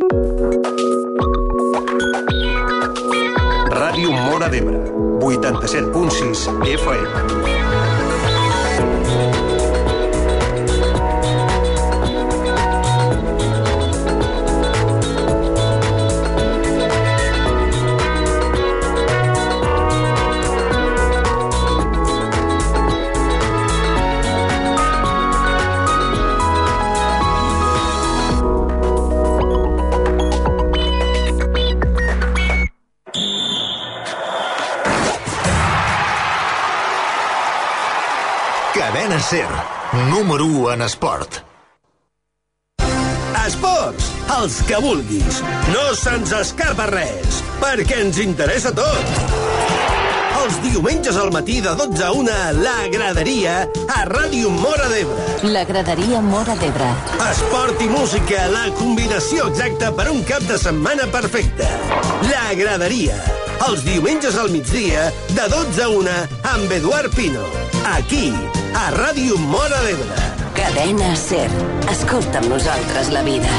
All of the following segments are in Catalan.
Ràdio Móra d'Ebre, 87.6 FM. Cadena SER, número 1 en esport. Esports, els que vulguis. No se'ns escapa res, perquè ens interessa tot. Els diumenges al matí de 12 a 1, La Graderia, a Ràdio Móra d'Ebre. La Graderia Móra d'Ebre. Esport i música, la combinació exacta per un cap de setmana perfecte. La Graderia, els diumenges al migdia, de 12 a 1, amb Eduard Pino. Aquí, a Ràdio Móra d'Ebre. Cadena SER. Escolta amb nosaltres la vida.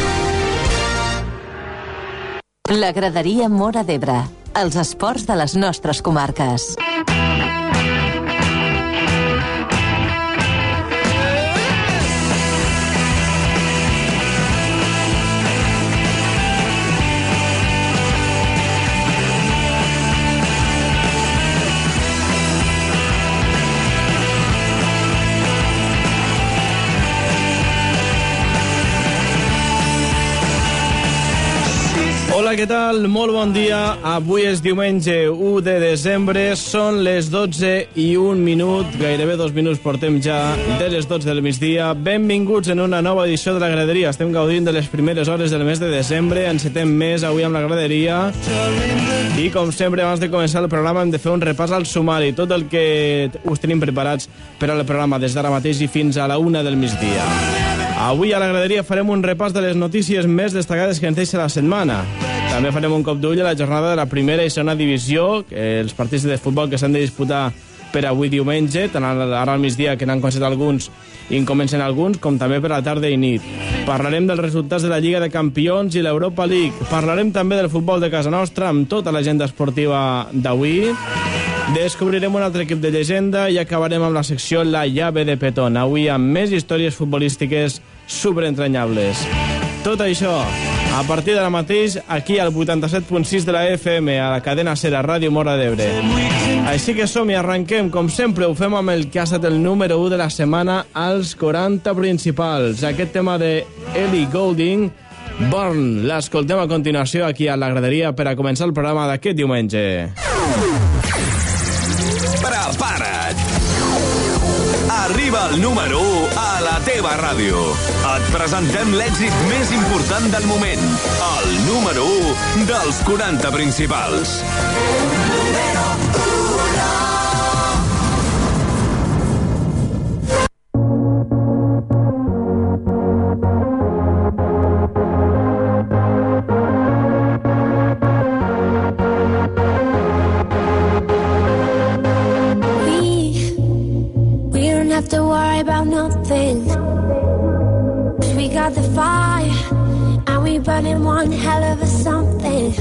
La Graderia Móra d'Ebre. Els esports de les nostres comarques. Hola, què tal? Molt bon dia. Avui és diumenge 1 de desembre. Són les 12:01. Gairebé 2 minuts portem ja de les 12 del migdia. Benvinguts en una nova edició de La Graderia. Estem gaudint de les primeres hores del mes de desembre. Encetem mes avui amb La Graderia. I, com sempre, abans de començar el programa hem de fer un repàs al sumari. Tot el que us tenim preparats per al programa des d'ara mateix i fins a la 1 del migdia. Avui a La Graderia farem un repàs de les notícies més destacades que ens deixa la setmana. També farem un cop d'ull a la jornada de la primera i segona divisió, els partits de futbol que s'han de disputar per avui diumenge, tant ara al migdia, que n'han començat alguns i en comencen alguns, com també per la tarda i nit. Parlarem dels resultats de la Lliga de Campions i l'Europa League. Parlarem també del futbol de casa nostra, amb tota l'agenda esportiva d'avui. Descobrirem un altre equip de llegenda i acabarem amb la secció La llave de Petón, avui amb més històries futbolístiques superentranyables. Tot això a partir d'ara mateix, aquí al 87.6 de la FM, a la cadena SER, a Ràdio Móra d'Ebre. Així que som i arrenquem, com sempre, ho fem amb el que ha estat el número 1 de la setmana als 40 principals. Aquest tema de Ellie Goulding, Born, l'escoltem a continuació aquí a La Graderia per a començar el programa d'aquest diumenge. Prepara't! Arriba el número 1 a la teva ràdio. Et presentem l'èxit més important del moment. El número 1 dels 40 principals. Número 1. Have to worry about nothing. We got the fire and we burning one hell of a something.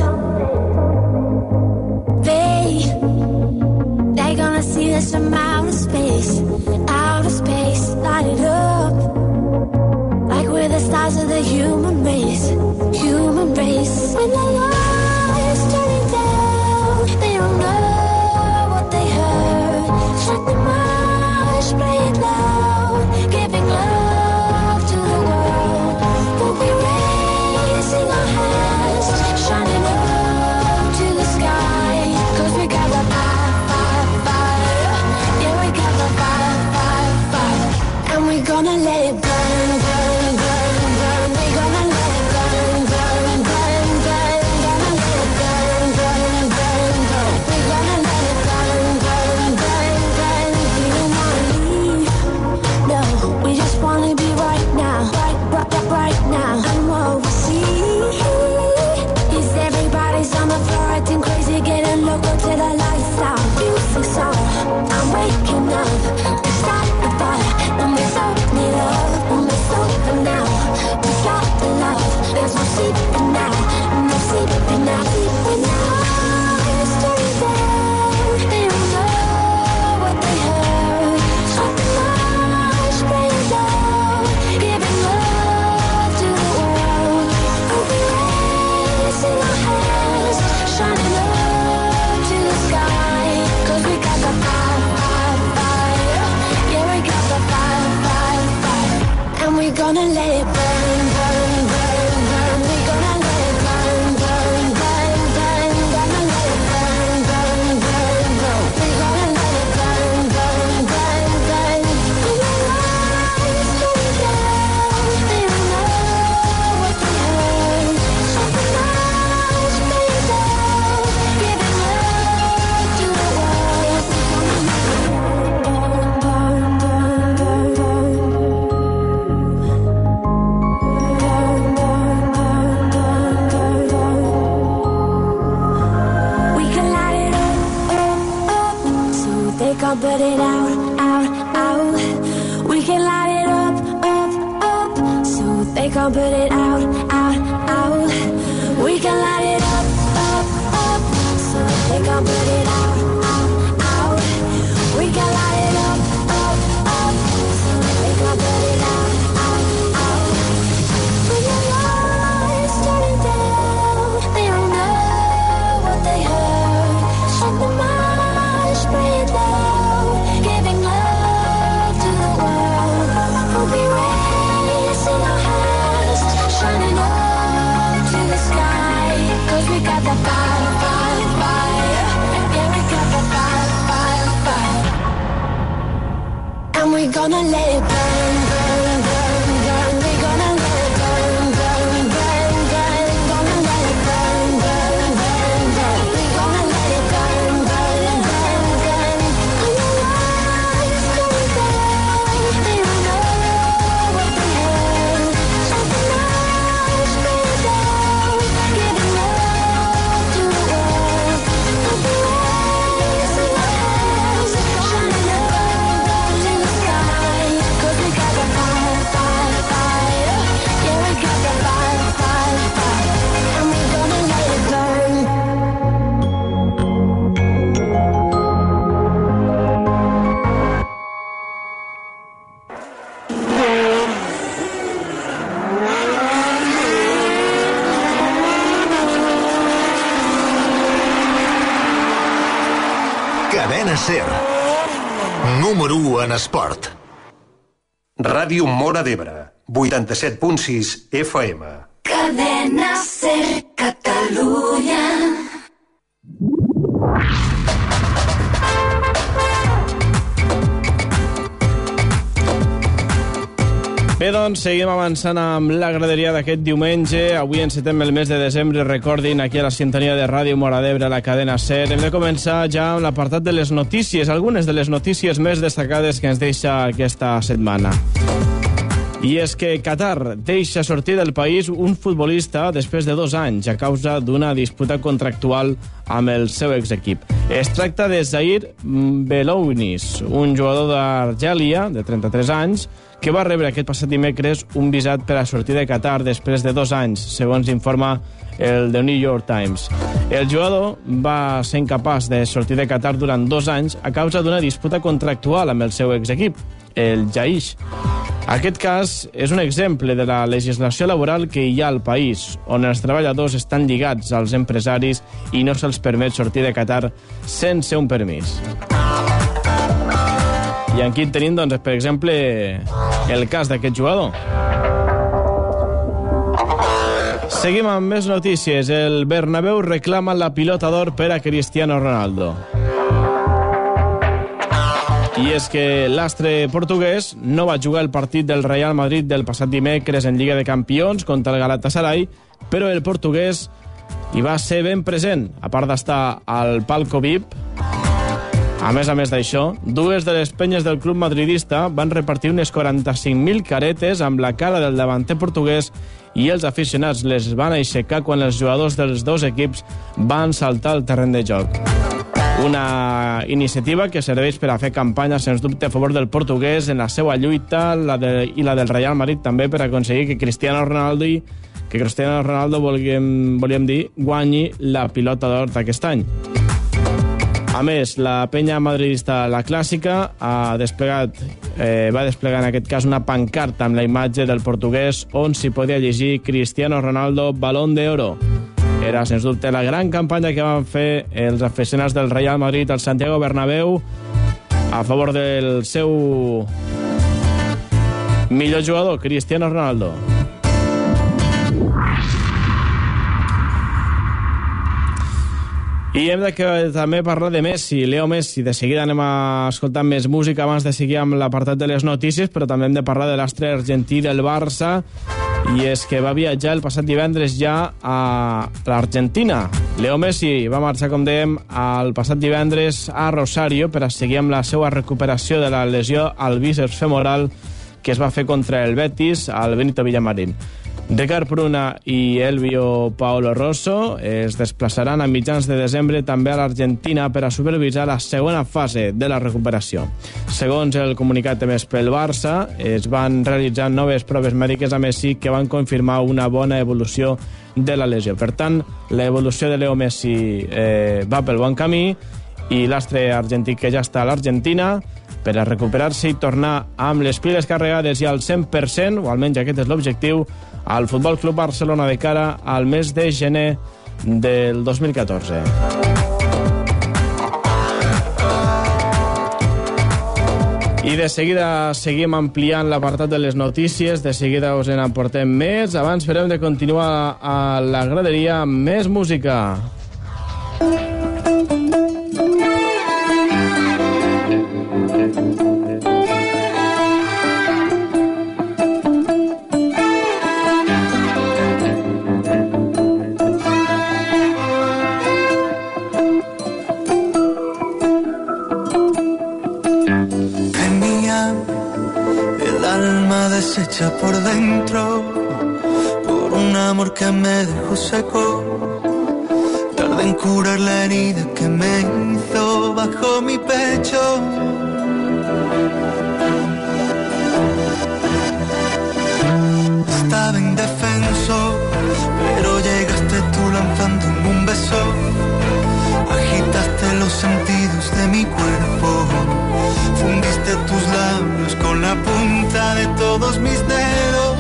They're gonna see us from outer space, light it up like we're the stars of the human race. When the lights turning down, they don't know what they heard. Shut them out, play it loud, giving love to the world. We'll be raising our hands, shining up to the sky. 'Cause we got the fire. Yeah, we got the fire. And we're gonna let it burn. We're gonna gon' put it out, out, out. We can light it up, up, up. So they gon' put it out, out, out. We can light it up, up, up. So they gon' put it out, out, out. When your lights turning down, they don't know what they heard. Shut the mind, spray it down, giving love to the world. We'll be raising our hands, shining up to the sky. 'Cause we got the fire, fire, fire. Yeah, we got the fire, fire, fire. And we gonna let it burn, burn, burn, burn. We gonna let it burn, burn, burn, burn. Gonna let it burn, burn, burn, burn. We gonna let it burn, burn, burn, burn. When your lights going down, they don't know what they heard. Shut the light, spray it down, giving love to the world. We'll be raising our hands, shining up to the sky. 'Cause we got the fire, fire, fire. Yeah, we got the fire, fire, fire. And we gonna let it burn. Cadena SER. Número 1 en esport. Ràdio Móra d'Ebre, 87.6 FM. Cadena SER Catalunya. Bé, doncs, seguim avançant amb la graderia d'aquest diumenge. Avui encetem el mes de desembre, recordin, aquí a la sintonia de Ràdio Móra d'Ebre, a la cadena SER. Hem de començar ja amb l'apartat de les notícies, algunes de les notícies més destacades que ens deixa aquesta setmana. I és que Qatar deixa sortir del país un futbolista després de 2 anys a causa d'una disputa contractual amb el seu exequip. Es tracta de Zahir Belounis, un jugador d'Argèlia de 33 anys, que va rebre aquest passat dimecres un visat per a sortir de Qatar després de 2 anys, segons informa el The New York Times. El jugador va ser incapaç de sortir de Qatar durant 2 anys a causa d'una disputa contractual amb el seu exequip, el Jaish. Aquest cas és un exemple de la legislació laboral que hi ha al país, on els treballadors estan lligats als empresaris i no se'ls permet sortir de Qatar sense un permís. I aquí tenim, doncs, per exemple, el cas d'aquest jugador. Seguim amb més notícies. El Bernabéu reclama la pilota d'or per a Cristiano Ronaldo. I és que l'astre portuguès no va jugar el partit del Real Madrid del passat dimecres en Lliga de Campions contra el Galatasaray, però el portuguès hi va ser ben present, a part d'estar al palco VIP. A més d'això, 2 de les penyes del club madridista van repartir unes 45.000 caretes amb la cara del davanter portuguès i els aficionats les van aixecar quan els jugadors dels 2 equips van saltar al terreny de joc. Una iniciativa que serveix per a fer campanya, sens dubte, a favor del portuguès en la seva lluita i la del Real Madrid també per aconseguir que Cristiano Ronaldo volíem dir, guanyi la pilota d'or d'aquest any. A més, la penya madridista La Clàssica va desplegar en aquest cas una pancarta amb la imatge del portuguès on s'hi podia llegir Cristiano Ronaldo, Balón de Oro. Era, sens dubte, la gran campanya que van fer els aficionats del Real Madrid al Santiago Bernabéu a favor del seu millor jugador, Cristiano Ronaldo. I hem de també parlar de Messi, Leo Messi. De seguida anem a escoltar més música abans de seguir amb l'apartat de les notícies, però també hem de parlar de l'astre argentí del Barça, i és que va viatjar el passat divendres ja a l'Argentina. Leo Messi va marxar, com dèiem, el passat divendres a Rosario per a seguir amb la seva recuperació de la lesió al bíceps femoral que es va fer contra el Betis al Benito Villamarín. Ricard Pruna i Elvio Paolo Rosso es desplaçaran a mitjans de desembre també a l'Argentina per a supervisar la segona fase de la recuperació. Segons el comunicat emès pel Barça, es van realitzar noves proves mèdiques a Messi que van confirmar una bona evolució de la lesió. Per tant, l'evolució de Leo Messi va pel bon camí i l'astre argentí que ja està a l'Argentina per a recuperar-se i tornar amb les piles carregades i al 100%, o almenys aquest és l'objectiu, al Futbol Club Barcelona de cara al mes de gener del 2014. I de seguida seguim ampliant l'apartat de les notícies, de seguida us en aportem més. Abans farem de continuar a la graderia amb més música. Deshecha por dentro por un amor que me dejó seco. Tardé en curar la herida que me hizo bajo mi pecho. Estaba indefenso, pero llegaste tú lanzándome un beso. Agitaste los sentidos de mi cuerpo. Fundiste tus labios con la punta de todos mis dedos.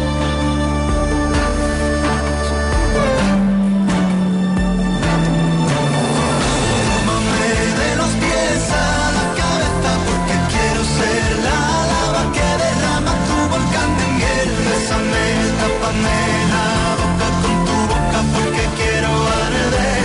Tómame de los pies a la cabeza porque quiero ser la lava que derrama tu volcán de miel. Bésame, tápame la boca con tu boca porque quiero arder.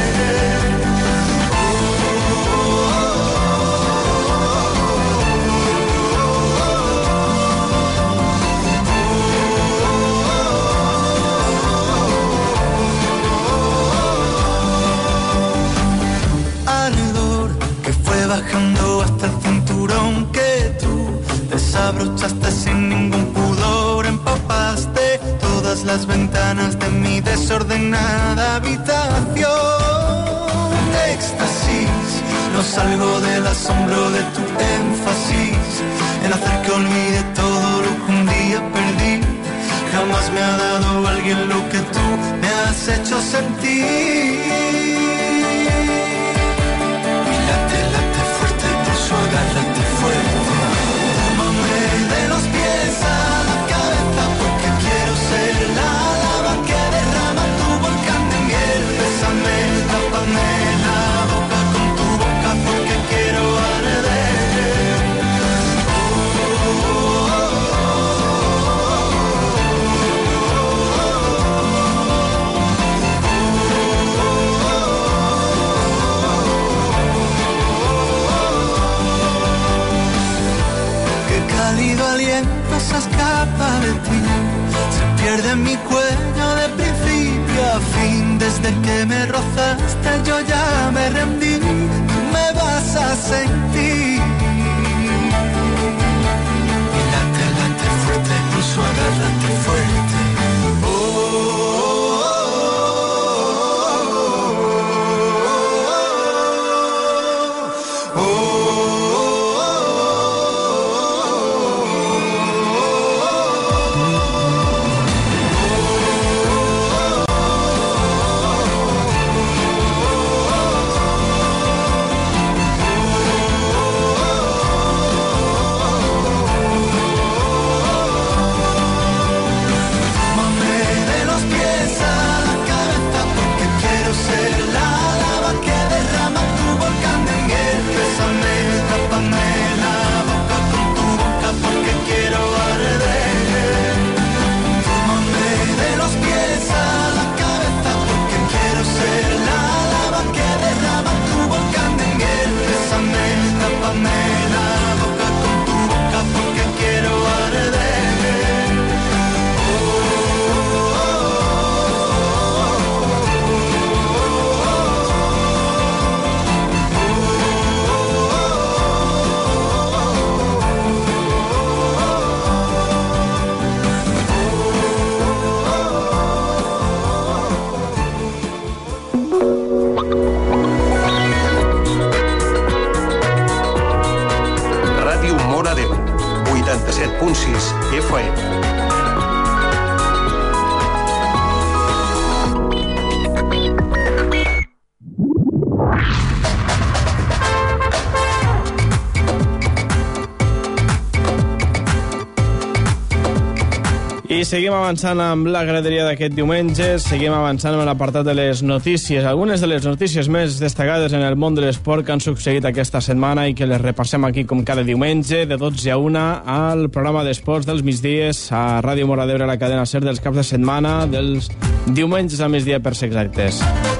Bajando hasta el cinturón que tú desabrochaste sin ningún pudor. Empapaste todas las ventanas de mi desordenada habitación. Éxtasis, no salgo del asombro de tu énfasis en hacer que olvide todo lo que un día perdí. Jamás me ha dado alguien lo que tú me has hecho sentir. Agárrate fuerte, tómame de los pies a la cabeza porque quiero ser la lava que derrama tu volcán de miel. Bésame, tápame la boca con tu boca porque quiero arder. Cálido aliento se escapa de ti, se pierde en mi cuello de principio a fin. Desde que me rozaste yo ya me rendí, tú me vas a sentir. Y late, late fuerte, incluso agárrate fuerte. seguim avançant amb la graderia d'aquest diumenge, seguim avançant amb l'apartat de les notícies, algunes de les notícies més destacades en el món de l'esport que han succeït aquesta setmana i que les repassem aquí com cada diumenge, de 12 a 1, al programa d'esports dels migdies, a Ràdio Mora d'Ebre, la cadena SER dels caps de setmana, dels diumenges al migdia per ser exactes.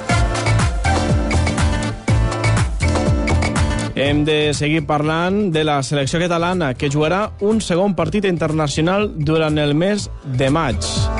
Hem de seguir parlant de la selecció catalana, que jugarà un segon partit internacional durant el mes de maig.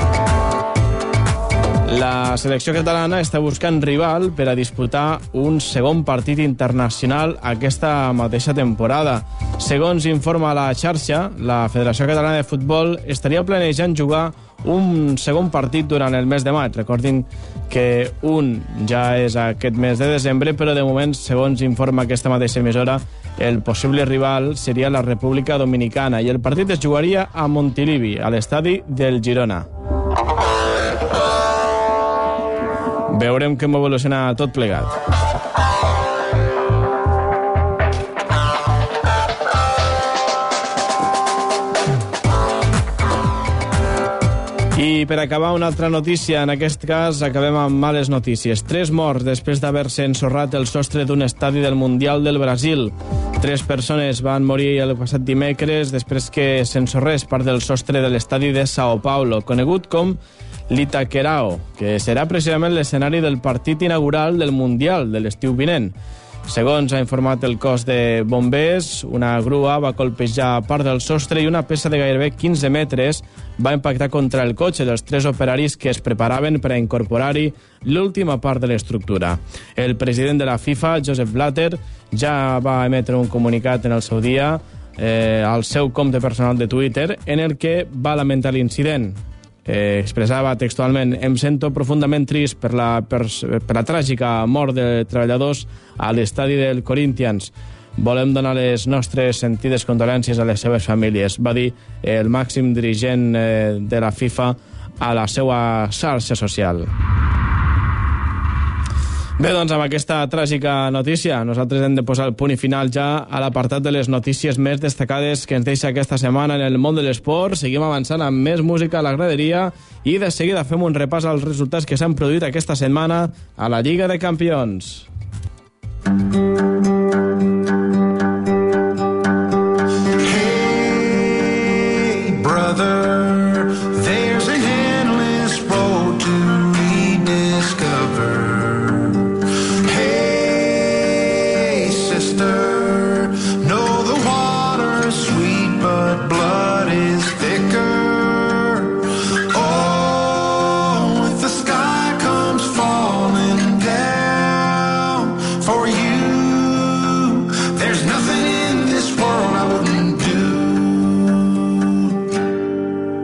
La selecció catalana està buscant rival per a disputar un segon partit internacional aquesta mateixa temporada. Segons informa la xarxa, la Federació Catalana de Futbol estaria planejant jugar un segon partit durant el mes de maig. Recordin que un ja és aquest mes de desembre, però de moment, segons informa aquesta mateixa emissora, el possible rival seria la República Dominicana i el partit es jugaria a Montilivi, a l'estadi del Girona. Veurem com evoluciona tot plegat. I per acabar, una altra notícia. En aquest cas, acabem amb males notícies. 3 morts després d'haver-se ensorrat el sostre d'un estadi del Mundial del Brasil. 3 persones van morir el passat dimecres després que s'ensorrés part del sostre de l'estadi de Sao Paulo, conegut com l'Itaquerao, que serà precisament l'escenari del partit inaugural del Mundial de l'estiu vinent. Segons ha informat el cos de bombers, una grua va colpejar part del sostre i una peça de gairebé 15 metres va impactar contra el cotxe dels 3 operaris que es preparaven per a incorporar-hi l'última part de l'estructura. El president de la FIFA, Josep Blatter, ja va emetre un comunicat en el seu dia al seu compte personal de Twitter en el que va lamentar l'incident. Expressava textualment: em sento profundament trist per la tràgica mort de treballadors a l'estadi del Corinthians. Volem donar les nostres sentides condolències a les seves famílies, va dir el màxim dirigent de la FIFA a la seva xarxa social. Bé, doncs amb aquesta tràgica notícia nosaltres hem de posar el punt i final ja a l'apartat de les notícies més destacades que ens deixa aquesta setmana en el món de l'esport. Seguim avançant amb més música a la graderia i de seguida fem un repàs als resultats que s'han produït aquesta setmana a la Lliga de Campions. Hey, brother, there's an endless road to rediscover. Know the water is sweet, but blood is thicker. Oh, if the sky comes falling down for you, there's nothing in this world I wouldn't do.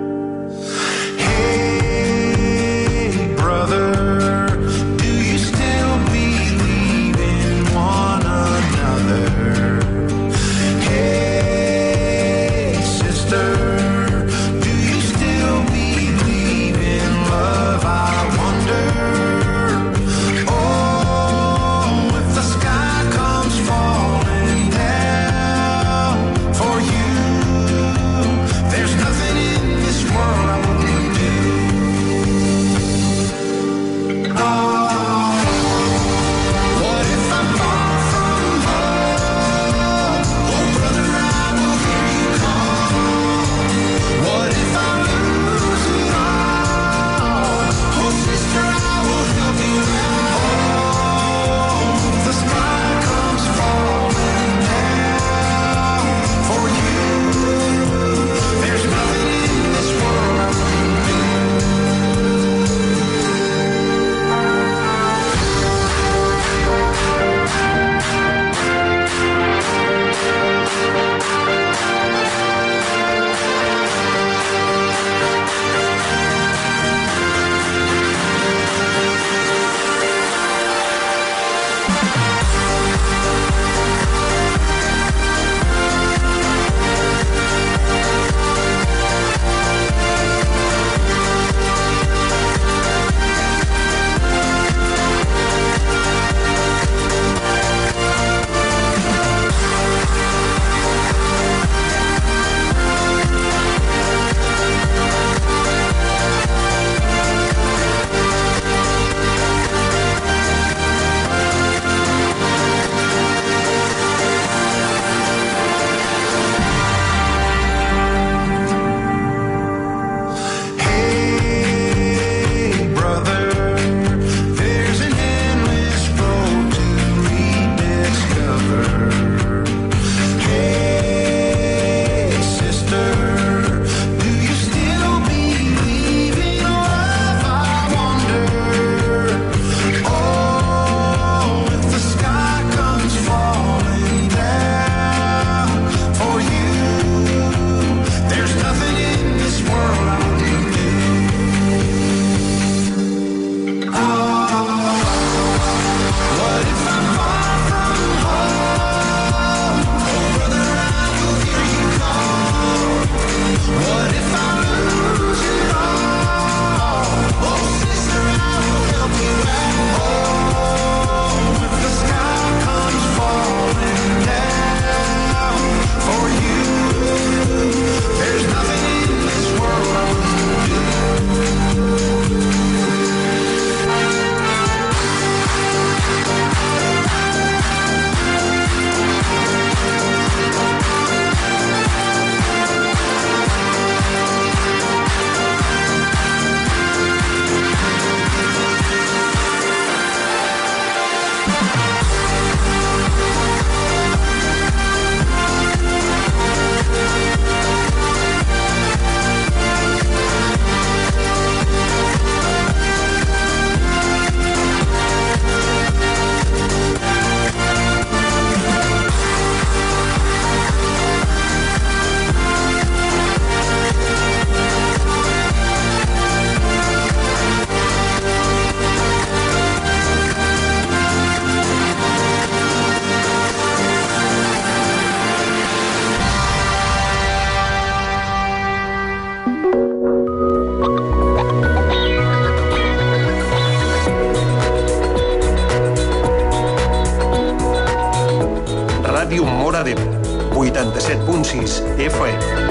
Ràdio Móra d'Ebre, 87.6 FM.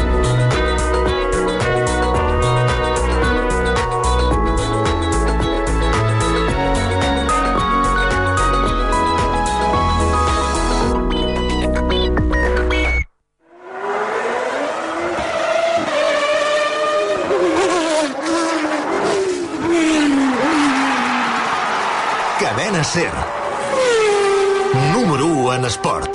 Cadena SER. Número 1 en esport.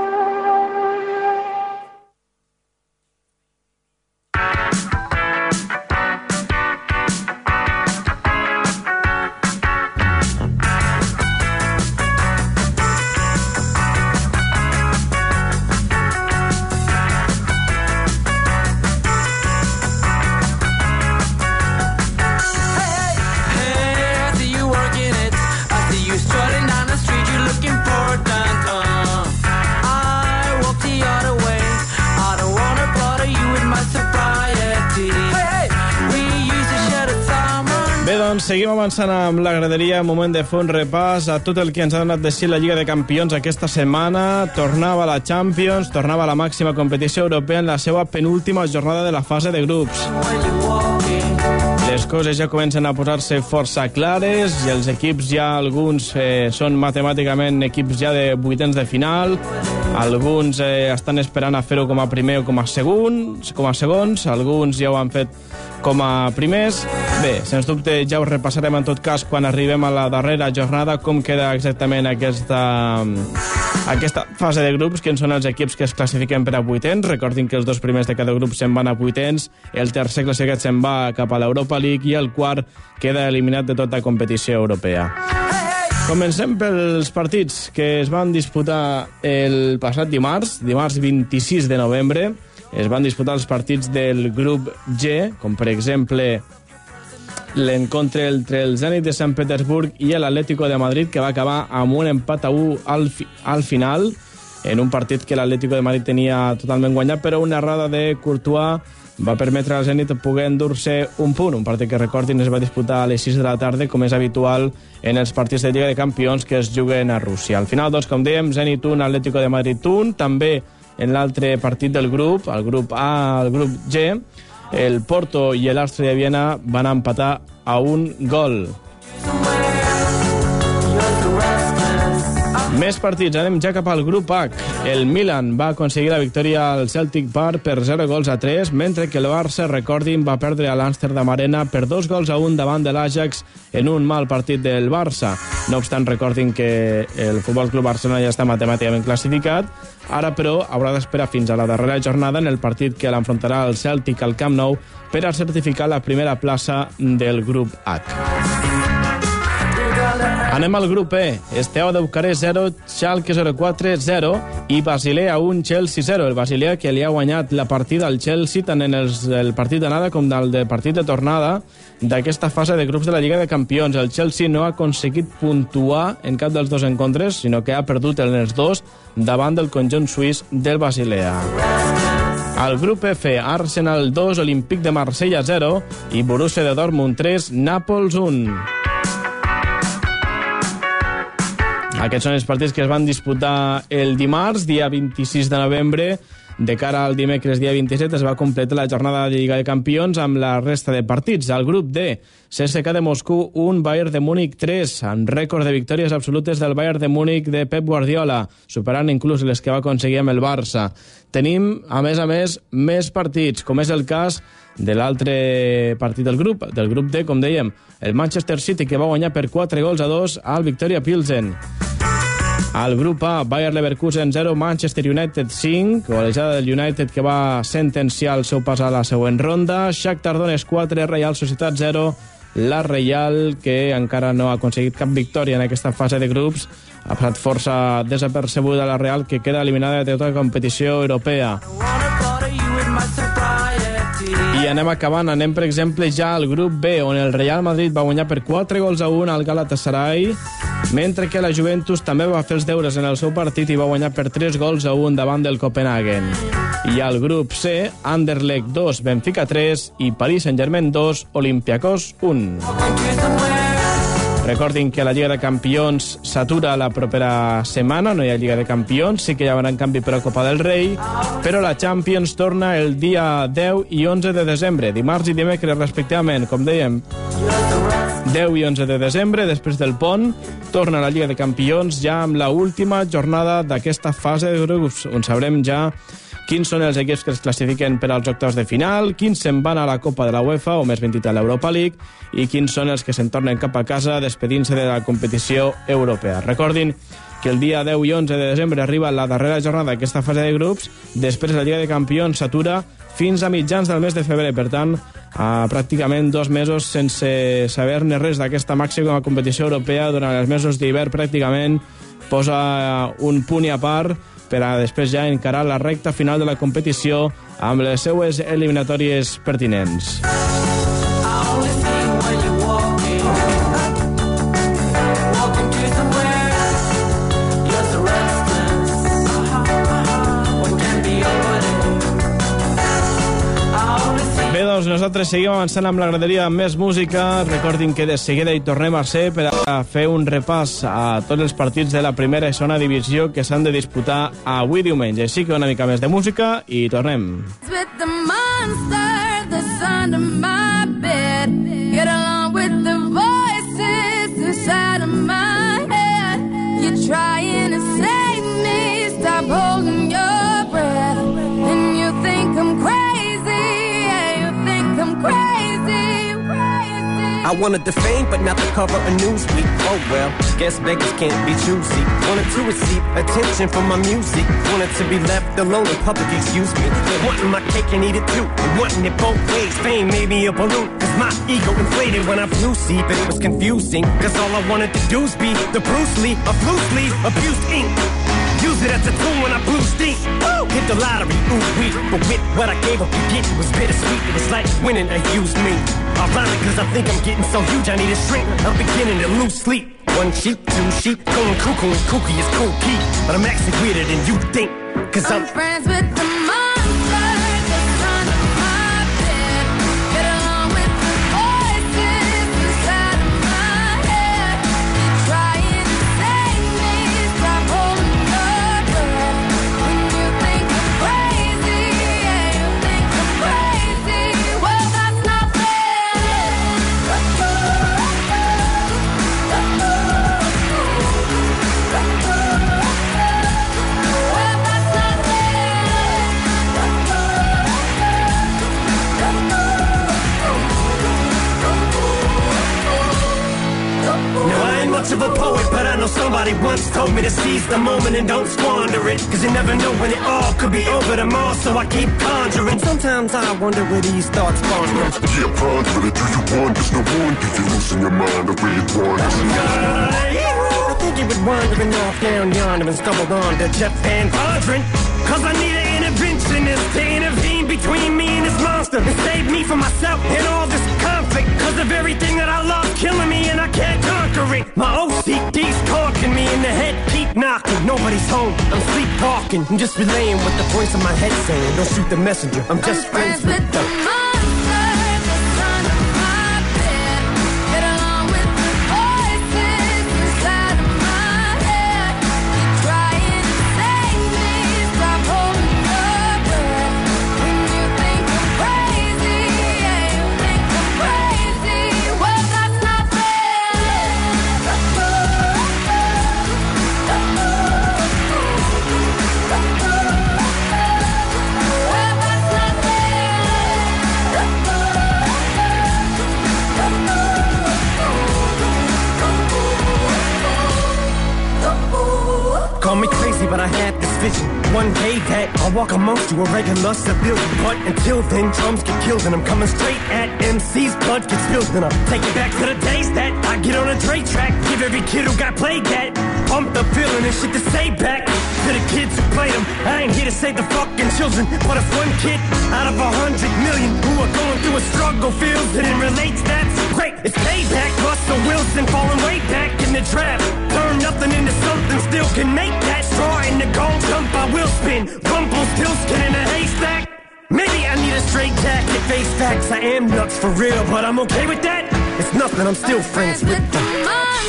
Seguim avançant amb la graderia, moment de fer un repàs a tot el que ens ha donat de si la Lliga de Campions aquesta setmana. Tornava la Champions, tornava la màxima competició europea en la seva penúltima jornada de la fase de grups. Les coses ja comencen a posar-se força clares i els equips ja, alguns són matemàticament equips ja de vuitens de final, alguns estan esperant a fer-ho com a primer o com a segons, alguns ja ho han fet com a primers. Bé, sens dubte ja ho repassarem en tot cas quan arribem a la darrera jornada, com queda exactament aquesta fase de grups, quins són els equips que es classifiquen per a vuitens. Recordin que els dos primers de cada grup se'n van a vuitens, el tercer classificat se'n va cap a l'Europa League i el quart queda eliminat de tota competició europea. Comencem pels partits que es van disputar el passat dimarts 26 de novembre. Es van disputar els partits del grup G, com per exemple l'encontre entre el Zenit de Sant Petersburg i l'Atlético de Madrid, que va acabar amb un empat a 1 al final, en un partit que l'Atlético de Madrid tenia totalment guanyat, però una errada de Courtois va permetre al Zenit poder endur-se un punt, un partit que, recordin, es va disputar a les 6 de la tarda, com és habitual en els partits de Lliga de Campions que es juguen a Rússia. Al final, doncs, com dèiem, Zenit 1, Atlético de Madrid 1, també en l'altre partit del grup, el grup A, el grup G, el Porto i l'Austria de Viena van empatar a un gol. Més partits, anem ja cap al grup H. El Milan va aconseguir la victòria al Celtic Park per 0-3, mentre que el Barça, recordin, va perdre a l'Amsterdam Arena per 2-1 davant de l'Ajax en un mal partit del Barça. No obstant, recordin que el Futbol Club Barcelona ja està matemàticament classificat. Ara, però, haurà d'esperar fins a la darrera jornada en el partit que l'enfrontarà el Celtic al Camp Nou per a certificar la primera plaça del grup H. Anem al grup E. Steaua de Bucarest 0, Schalke 04-0 i Basilea 1, Chelsea 0. El Basilea que li ha guanyat la partida al Chelsea tant en el partit d'anada com del partit de tornada d'aquesta fase de grups de la Lliga de Campions. El Chelsea no ha aconseguit puntuar en cap dels dos encontres, sinó que ha perdut en els dos davant del conjunt suís del Basilea. Al grup F, Arsenal 2, Olímpic de Marsella 0 i Borussia de Dortmund 3, Nàpols 1. Aquests són els partits que es van disputar el dimarts, dia 26 de novembre. De cara al dimecres, dia 27, es va completar la jornada de Lliga de Campions amb la resta de partits. Al grup D, CSKA de Moscou 1, Bayern de Múnich 3, amb rècord de victòries absolutes del Bayern de Múnich de Pep Guardiola, superant inclús les que va aconseguir amb el Barça. Tenim, a més, més partits, com és el cas de l'altre partit del grup D, com dèiem, el Manchester City, que va guanyar per 4-2 al Victoria Pilsen. Al grup A, Bayer Leverkusen 0, Manchester United 5, golejada del United que va sentenciar el seu pas a la següent ronda. Shakhtar Donetsk 4, Real Societat 0, la Real, que encara no ha aconseguit cap victòria en aquesta fase de grups, ha passat força desapercebuda la Real, que queda eliminada de tota competició europea. I anem acabant, anem per exemple ja al grup B, on el Real Madrid va guanyar per 4-1 al Galatasaray, mentre que la Juventus també va fer els deures en el seu partit i va guanyar per 3-1 davant del Copenhagen. I al grup C, Anderlecht 2, Benfica 3 i Paris Saint-Germain 2, Olympiacos 1. Recordin que la Lliga de Campions s'atura la propera setmana, no hi ha Lliga de Campions, sí que hi haurà en canvi per a Copa del Rei, però la Champions torna el dia 10 i 11 de desembre, dimarts i dimecres respectivament, com dèiem. 10 i 11 de desembre, després del pont, torna la Lliga de Campions ja amb la última jornada d'aquesta fase de grups, on sabrem ja quins són els equips que es classifiquen per als octaus de final, quins se'n van a la Copa de la UEFA, o més ben dit a l'Europa League, i quins són els que se'n tornen cap a casa despedint-se de la competició europea. Recordin que el dia 10 i 11 de desembre arriba la darrera jornada d'aquesta fase de grups, després la Lliga de Campions s'atura fins a mitjans del mes de febrer, per tant, pràcticament 2 mesos sense saber-ne res d'aquesta màxima competició europea. Durant els mesos d'hivern pràcticament posa un punt i a part per a després ja encarar la recta final de la competició amb les seues eliminatòries pertinents. Bé, doncs nosaltres seguim avançant amb la graderia amb més música. Recordin que de seguida hi tornem a ser per a fer un repàs a tots els partits de la primera i segona divisió que s'han de disputar avui diumenge. Així que una mica més de música i tornem. With the monster that's under my bed, get along with the voices inside of my head. You're trying to save me, stop holding your breath, and you think I'm crazy, yeah, you think I'm crazy, crazy. I wanted the fame, but not the cover of Newsweek. Oh well, guess beggars can't be choosy. Wanted to receive attention from my music. Wanted to be left alone in public, excuse me. Wanting my cake and eat it too, and wanting it both ways. Fame made me a balloon, cause my ego inflated when I flew see, but it was confusing, cause all I wanted to do was be the Bruce Lee of loosely abused ink. Use it as a tool when I blew steam. Woo! Hit the lottery, ooh wee. But with what I gave up to get, it was bittersweet. It was like winning a used me. Ironic, cause I think I'm getting so huge I need a shrink. I'm beginning to lose sleep. 1 sheep, 2 sheep, going cuckoo and kooky is cool key. But I'm actually weirder than you think, cause I'm friends with the monster that's under my bed. Get along with the voices inside of my head. You're trying to save me, stop holding your breath. When you think I'm crazy, yeah, you think I'm crazy. Well, that's not fair. much of a poet, but I know somebody once told me to seize the moment and don't squander it, cause you never know when it all could be over tomorrow, so I keep conjuring. Sometimes I wonder where these thoughts spawn from. Yeah, ponder it, do you wonder? No wonder you're losing your mind the way it wanders. I think he was wandering off down yonder and stumbled on to Jeff Van Vondren, cause I need an interventionist to intervene between me and this monster and save me from myself and all this conflict, cause of everything that I love killing me and I can't conquer it. My OCD's talking me in the head, keep knocking, nobody's home, I'm sleepwalking, I'm just relaying what the voice of my head saying. Don't shoot the messenger, I'm just friends with the monster that's under my bed. Get along with the voices inside of my head. You're trying to save me, stop holding your breath. When you think I'm crazy, yeah, you think I'm crazy. Well, that's not Call me crazy, but I had this vision. One day that I'll walk amongst you, a regular civilian. But until then, drums get killed and I'm coming straight at MC's blood gets spilled. And I'm taking back to the days that I get on a Dre track. Give every kid who got played that pump the feeling and shit to say back to the kids who played them. I ain't here to save the fucking children, but if one kid out of 100 million who are going through a struggle feels it and relates, that's great. It's payback. Russell Wilson falling way back in the draft. Turn nothing into something, still can make that straw in the gold jump. I will spin. Rumpelstiltskin in a haystack. Maybe I need a straight jacket. Face facts, I am nuts for real, but I'm okay with that. It's nothing, I'm still friends with them.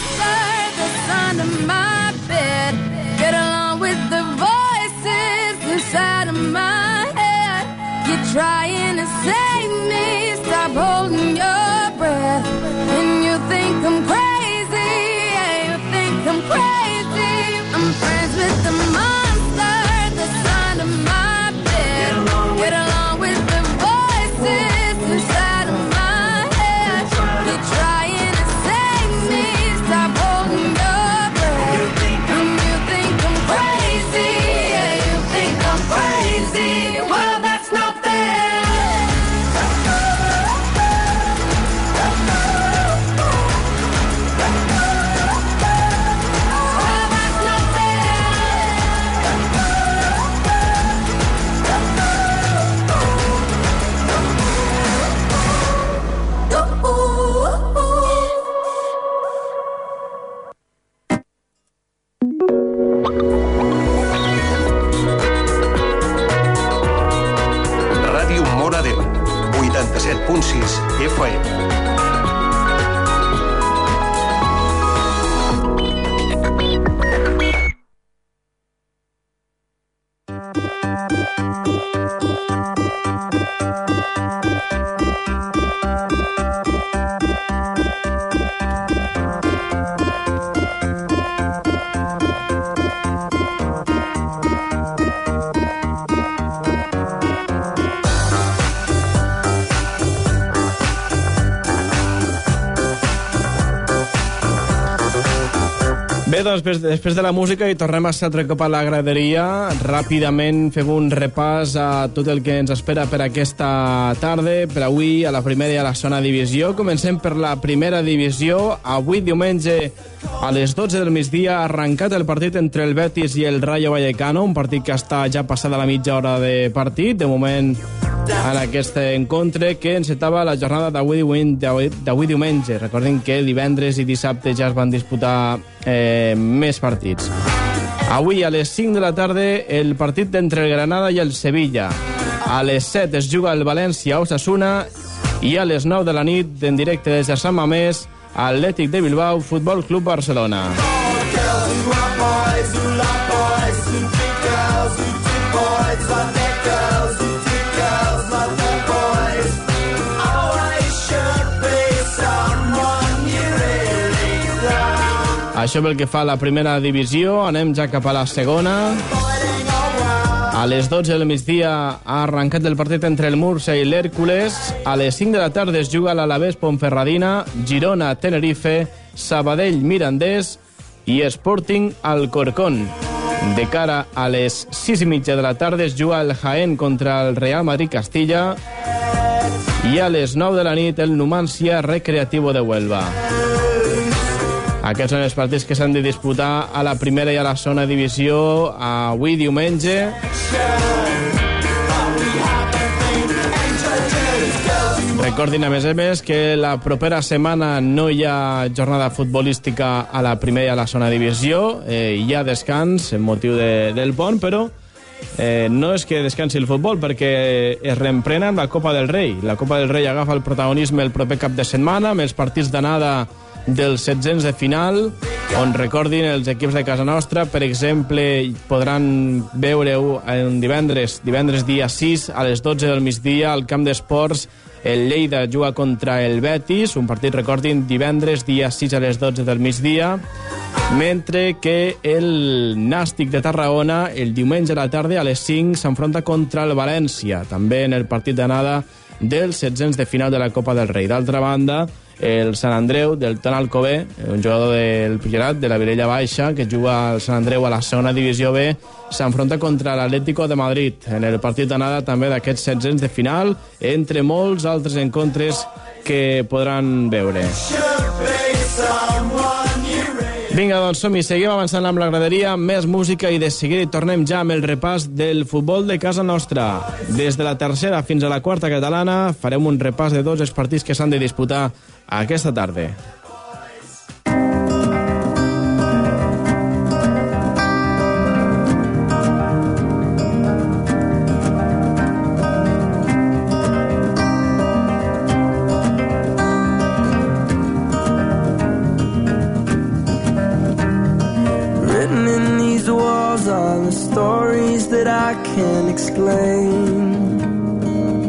trying to save me. Stop holding your breath. And you think I'm crazy, yeah, you think I'm crazy. I'm friends with the monster that's under my bed. Get along with the voices inside of my head. You're trying to save me. Stop holding your breath. And you think I'm crazy, yeah, you think I'm crazy. Well, that's not fair. Ràdio Móra d'Ebre, 87.6 FM. Bé, doncs després de la música i tornem a ser altre cop a la graderia. Ràpidament fem un repàs a tot el que ens espera per aquesta tarda, per avui, a la primera i a la segona divisió. Comencem per la primera divisió. Avui, diumenge, a les 12 del migdia, ha arrencat el partit entre el Betis i el Rayo Vallecano, un partit que està ja passada la mitja hora de partit. De moment, en aquest encontre que encetava la jornada d'avui diumenge. Recordem que divendres i dissabte ja es van disputar més partits. Avui a les 5 de la tarda el partit entre el Granada i el Sevilla. A les 7 es juga el València-Osasuna i a les 9 de la nit, en directe des de Sant Mamés, Atlètic de Bilbao, Futbol Club Barcelona. Això pel que fa a la primera divisió. Anem ja cap a la segona. A les 12 del migdia ha arrencat el partit entre el Murcia i l'Hèrcules. A les 5 de la tarda es juga l'Alavés Ponferradina, Girona Tenerife, Sabadell Mirandés i Sporting Alcorcón. De cara a les 6 i mitja de la tarda es juga el Jaén contra el Real Madrid Castilla i a les 9 de la nit el Numancia Recreativo de Huelva. Aquests són els partits que s'han de disputar a la primera i a la segona divisió avui diumenge. Recordin a més que la propera setmana no hi ha jornada futbolística a la primera i a la segona divisió. Hi ha descans en motiu del pont, però no és que descansi el futbol, perquè es reemprenen la Copa del Rei. La Copa del Rei agafa el protagonisme el proper cap de setmana, amb els partits d'anada dels setzents de final, on recordin els equips de casa nostra, per exemple, podran veure-ho divendres dia 6 a les 12 del migdia al camp d'esports. El Lleida juga contra el Betis, un partit, recordin, divendres dia 6 a les 12 del migdia, mentre que el Nàstic de Tarragona el diumenge a la tarda a les 5 s'enfronta contra el València, també en el partit d'anada dels setzents de final de la Copa del Rei. D'altra banda, el Sant Andreu del Ton Alcover, un jugador del Priorat, de la Vilella Baixa, que juga al Sant Andreu a la segona divisió B, s'enfronta contra l'Atlético de Madrid en el partit d'anada també d'aquests setzents de final, entre molts altres encontres que podran veure. Vinga, doncs som-hi, seguim avançant amb la graderia, més música i de seguida tornem ja amb el repàs del futbol de casa nostra. Des de la tercera fins a la quarta catalana farem un repàs de tots els partits que s'han de disputar aquesta tarda. Written in these walls are the stories that I can't explain.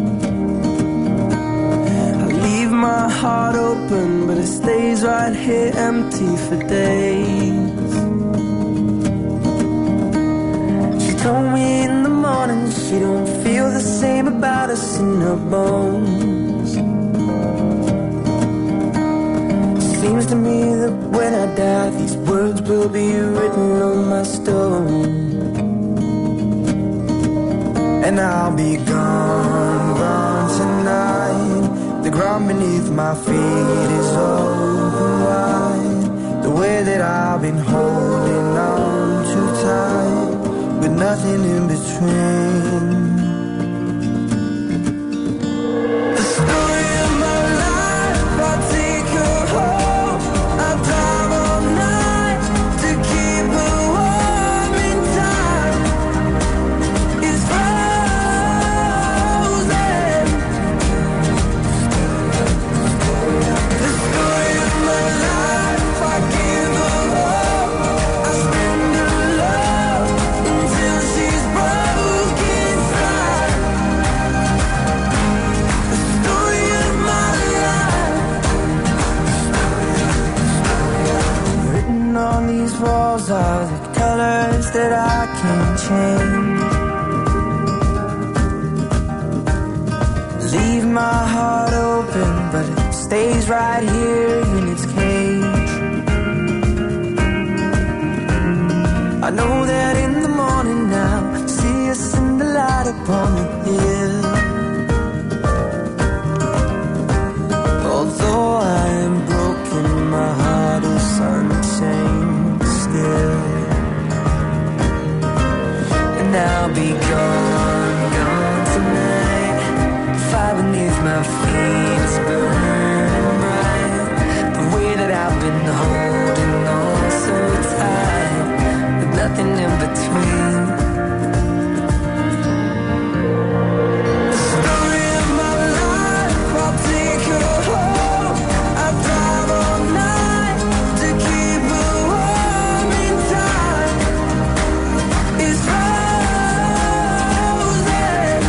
heart open, but it stays right here empty for days. She told me in the morning she don't feel the same about us in her bones. Seems to me that when I die, these words will be written on my stone. And I'll be gone, gone tonight. The ground beneath my feet is open wide. The way that I've been holding on too tight, with nothing in between. The story of my life, I take her home. I drive all night to keep her warm in time. It's frozen. The story of my life, I give her hope. I spend her love until she's broke inside. The story of my life. Written on these walls are the colors that I can't change. Leave my heart open, but it stays right here in its cage. I know that in the morning now, see us in the light upon the hill. Although I am broken, my heart is unchained still. And I'll be gone, gone tonight. Fire beneath my feet is burning bright. The way that I've been holding on so tight, with nothing in between. The story of my life, I'll take her home. I drive all night to keep her warm in time. It's frozen.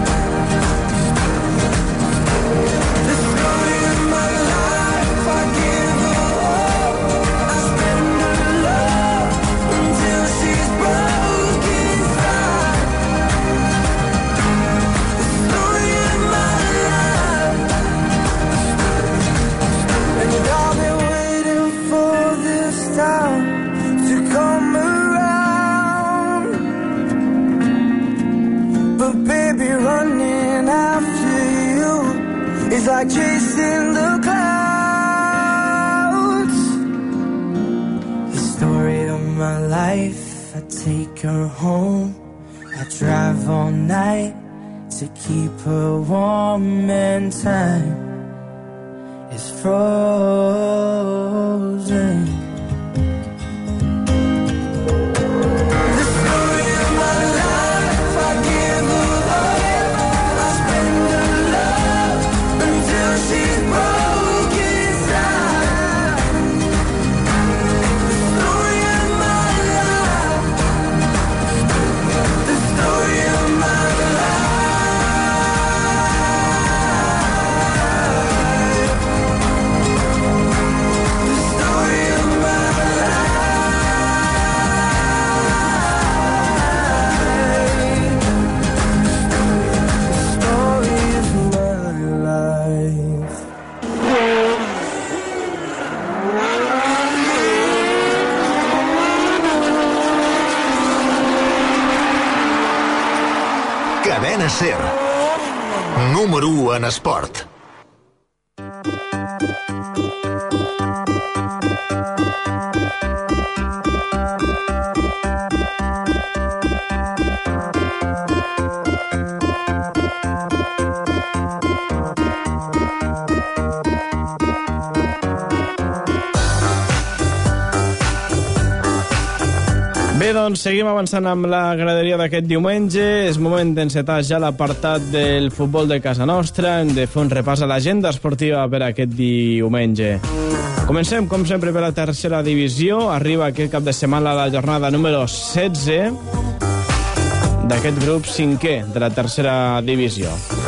The story of my life, I give her hope. I spend her love until she's broke inside. The story of my life. And I've been waiting for this time to come around. But baby, running after you is like chasing the clouds. The story of my life, I take her home. I drive all night to keep her warm, and time is frozen. The story of my life, I give her hope. I spend her love until she's broke inside. The story of my life. The story of my life. The story of my life. Cadena SER. Número 1 en esport. Bé, doncs seguim avançant amb la graderia d'aquest diumenge. És moment d'encetar ja l'apartat del futbol de casa nostra. Hem de fer un repàs a l'agenda esportiva per aquest diumenge. Comencem, com sempre, per la tercera divisió. Arriba aquest cap de setmana la jornada número 16 d'aquest grup cinquè de la tercera divisió.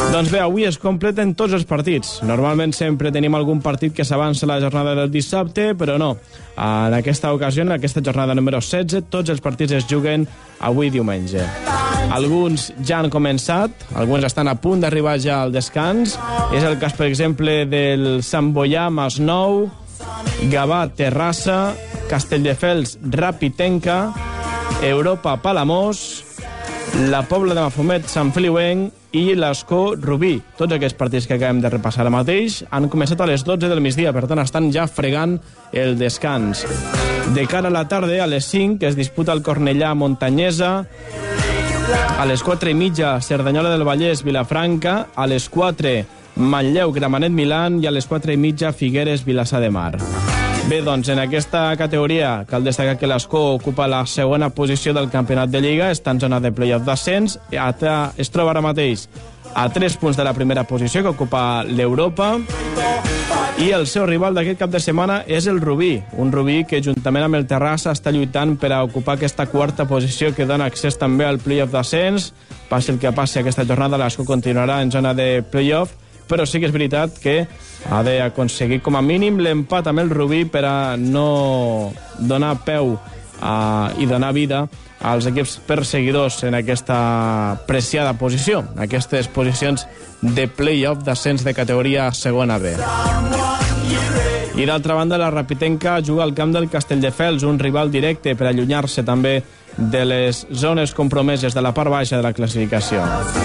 Doncs bé, avui es completen tots els partits. Normalment sempre tenim algun partit que s'avança la jornada del dissabte, però no. En aquesta ocasió, en aquesta jornada número 16, tots els partits es juguen avui diumenge. Alguns ja han començat, alguns estan a punt d'arribar ja al descans. És el cas, per exemple, del Sant Boià Masnou, Gavà Terrassa, Castelldefels Rapitenca, Europa Palamós, la Pobla de Mafumet Sant Feliuenc i l'Escó Rubí. Tots aquests partits que acabem de repassar ara mateix han començat a les 12 del migdia, per tant estan ja fregant el descans. De cara a la tarda, a les 5, es disputa el Cornellà Montanyesa, a les 4:30 Cerdanyola del Vallès Vilafranca, a les 4 Manlleu Gramenet Milan i a les 4:30 Figueres Vilassar de Mar. Bé, doncs, en aquesta categoria cal destacar que l'Escó ocupa la segona posició del campionat de Lliga, està en zona de playoff d'ascens, es troba ara mateix a 3 punts de la primera posició que ocupa l'Europa, i el seu rival d'aquest cap de setmana és el Rubí, un Rubí que juntament amb el Terrassa està lluitant per a ocupar aquesta quarta posició que dona accés també al playoff d'ascens. Passi el que passi aquesta jornada, l'Escó continuarà en zona de playoff, però sí que és veritat que ha d'aconseguir com a mínim l'empat amb el Rubí per a no donar peu i donar vida als equips perseguidors en aquesta preciada posició, en aquestes posicions de play-off d'ascens de categoria segona B. I d'altra banda, la Rapitenca juga al camp del Castelldefels, un rival directe per allunyar-se també de les zones compromeses de la part baixa de la classificació.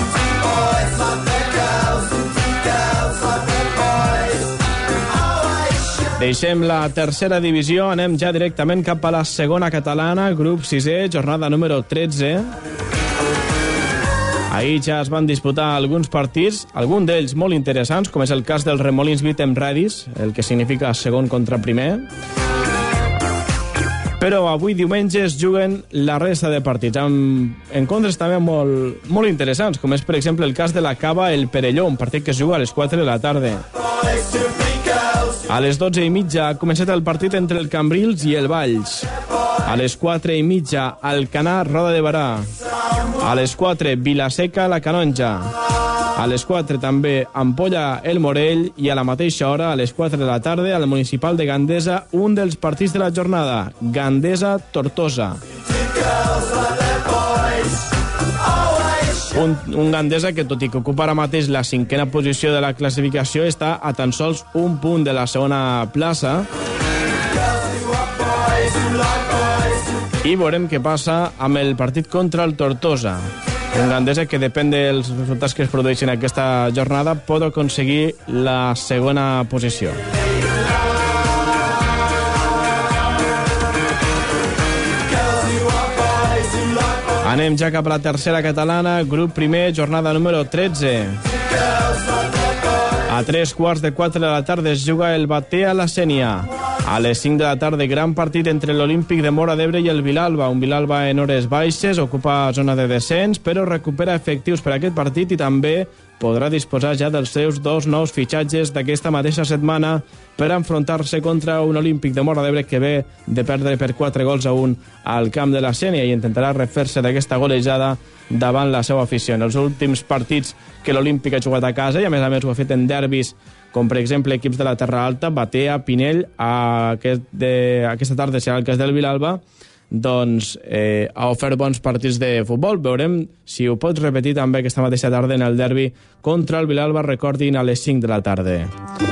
Deixem la tercera divisió, anem ja directament cap a la segona catalana, grup 6è, jornada número 13. Ahir ja es van disputar alguns partits, alguns d'ells molt interessants, com és el cas del Remolins Vitem Radis, el que significa segon contra primer. Però avui diumenge es juguen la resta de partits, amb encontres també molt interessants, com és, per exemple, el cas de la Cava El Perelló, un partit que es juga a les 4 de la tarda. A les 12:30 ha començat el partit entre el Cambrils i el Valls. A les 4:30, Alcanar Roda de Barà. A les 4, Vilaseca La Canonja. A les 4 també Ampolla El Morell, i a la mateixa hora, a les 4 de la tarda, al Municipal de Gandesa, un dels partits de la jornada, Gandesa Tortosa. Un Gandesa que, tot i que ocupa ara mateix la 5a posició de la classificació, està a tan sols un punt de la segona plaça. I veurem què passa amb el partit contra el Tortosa. Un Gandesa que, depèn dels resultats que es produeixin aquesta jornada, pot aconseguir la segona posició. Anem ja cap a la tercera catalana, grup primer, jornada número 13. A 3:15 de la tarda es juga el Batea La Sénia. A les 5 de la tarda, gran partit entre l'Olímpic de Móra d'Ebre i el Vilalba. Un Vilalba en hores baixes, ocupa zona de descens, però recupera efectius per a aquest partit i també podrà disposar ja dels seus 2 nous fitxatges d'aquesta mateixa setmana per enfrontar-se contra un Olímpic de Móra d'Ebre que ve de perdre per 4-1 al camp de la Sénia i intentarà refer-se d'aquesta golejada davant la seva afició. En els últims partits que l'Olímpic ha jugat a casa, i a més ho ha fet en derbis, com per exemple equips de la Terra Alta, Batea, Pinell, aquesta tarda serà el cas del Vilalba, doncs ha ofert bons partits de futbol. Veurem si ho pot repetir també aquesta mateixa tarda en el derbi contra el Vilalba, recordin, a les 5 de la tarda.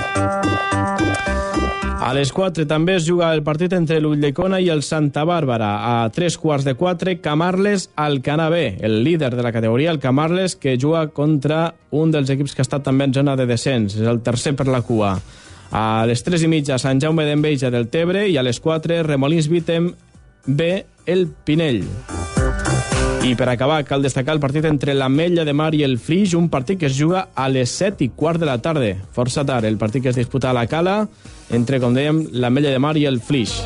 A les 4 també es juga el partit entre l'Ulldecona i el Santa Bàrbara. A 3:15, Camarles Alcanar B, el líder de la categoria, el Camarles, que juga contra un dels equips que ha estat també en zona de descens, és el tercer per la cua. A les 3:30, Sant Jaume d'Enveja del Tebre, i a les 4, Remolins Vitem B, el Pinell. I per acabar, cal destacar el partit entre l'Ametlla de Mar i el Flix, un partit que es juga a les 7:15 de la tarda, força tard, el partit que es disputa a la Cala, entre, com dèiem, l'Ametlla de Mar i el Flix.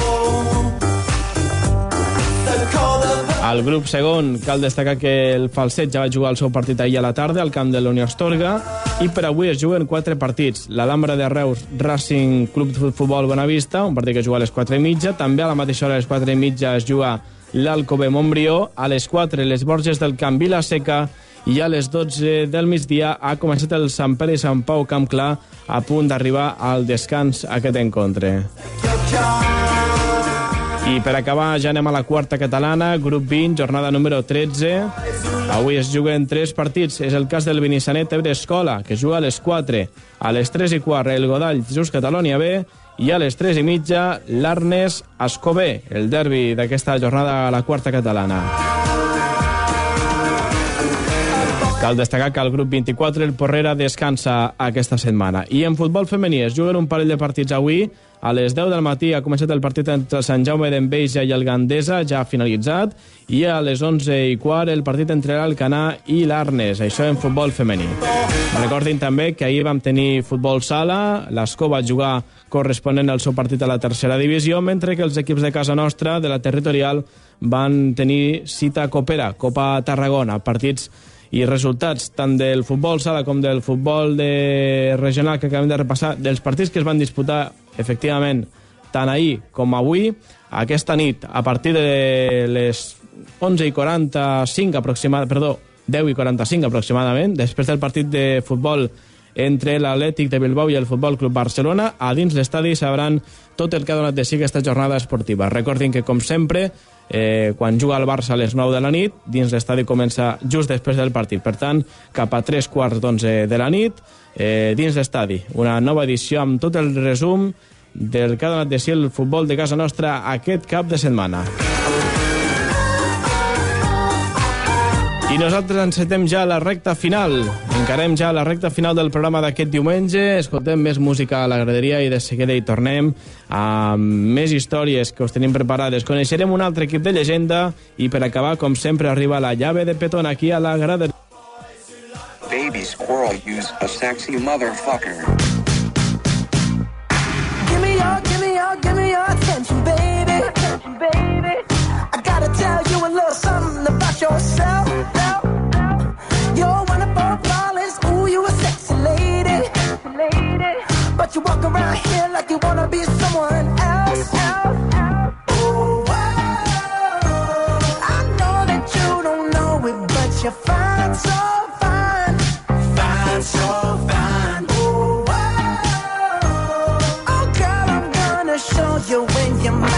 Al grup segon cal destacar que el Falset ja va jugar el seu partit ahir a la tarda al camp de la Unió Astorga, i per avui es juguen 4 partits. L'Alhambra de Reus Racing Club de Futbol Bonavista, un partit que es juga a les 4:30, també a la mateixa hora a les 4:30 es juga l'Alcover Montbrió, a les 4 les Borges del Camp Vilaseca, i a les 12 del migdia ha començat el Sant Pere i Sant Pau Camp Clar, a punt d'arribar al descans aquest encontre. I per acabar ja anem a la quarta catalana, grup 20, jornada número 13. Avui es juguen 3 partits. És el cas del Benissanet Ebre Escola, que juga a les 4. A les 3:15 el Godall Jesús Catalonia B, i a les 3:30 l'Arnes Escobé, el derbi d'aquesta jornada a la quarta catalana. Cal destacar que el grup 24, el Porrera, descansa aquesta setmana. I en futbol femení es juguen un parell de partits avui. A les 10 del matí ha començat el partit entre el Sant Jaume d'Enveja i el Gandesa, ja finalitzat, i a les 11:15 el partit entre l'Alcanar i l'Arnes, això en futbol femení. Recordin també que ahir vam tenir futbol sala, l'Escó va jugar corresponent al seu partit a la tercera divisió, mentre que els equips de casa nostra, de la territorial, van tenir cita copera, Copa Tarragona, partits i resultats tant del futbol sala com del futbol regional que acabem de repassar, dels partits que es van disputar efectivament tant ahir com avui. Aquesta nit, a partir de les 10:45 aproximadament, després del partit de futbol entre l'Atlètic de Bilbao i el Futbol Club Barcelona, a dins l'estadi sabran tot el que ha donat de si aquesta jornada esportiva. Recordin que, com sempre, quan juga el Barça a les 9 de la nit, dins l'estadi comença just després del partit. Per tant, cap a 3:15 de la nit, dins l'estadi. Una nova edició amb tot el resum del que ha donat de si el futbol de casa nostra aquest cap de setmana. I nosaltres encetem ja la recta final. Encarem ja la recta final del programa d'aquest diumenge. Escoltem més música a la graderia i de seguida hi tornem amb més històries que us tenim preparades. Coneixerem un altre equip de llegenda i per acabar, com sempre, arriba la llave de petón aquí a la graderia. Baby squirrel use a sexy motherfucker. Give me your attention, baby. I gotta tell you a little something about yourself. You're one of our flawless, ooh, you a sexy lady. But you walk around here like you wanna be someone else. Ooh, I know that you don't know it, but you're fine, so fine. Fine, so fine. Ooh, oh girl, I'm gonna show you when you're mine.